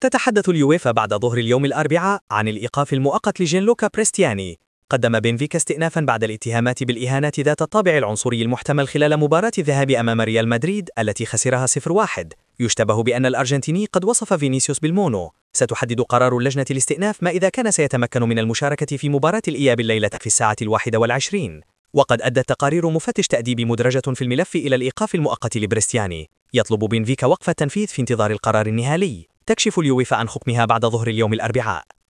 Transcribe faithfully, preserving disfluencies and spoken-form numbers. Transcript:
تتحدث اليويفا بعد ظهر اليوم الأربعاء عن الإيقاف المؤقت لجينلوكا بريستياني. قدم بنفيكا استئنافا بعد الاتهامات بالإهانات ذات الطابع العنصري المحتمل خلال مباراة الذهاب أمام ريال مدريد التي خسرها صفر واحد. يشتبه بأن الأرجنتيني قد وصف فينيسيوس بالمونو. ستحدد قرار اللجنة الاستئناف ما إذا كان سيتمكن من المشاركة في مباراة الإياب الليلة في الساعة الواحدة والعشرين. وقد أدت تقارير مفتش تأديب مدرجة في الملف إلى الإيقاف المؤقت لبريستياني. يطلب بنفيكا وقف التنفيذ في انتظار القرار النهائي. تكشف اليويفا عن حكمها بعد ظهر اليوم الأربعاء.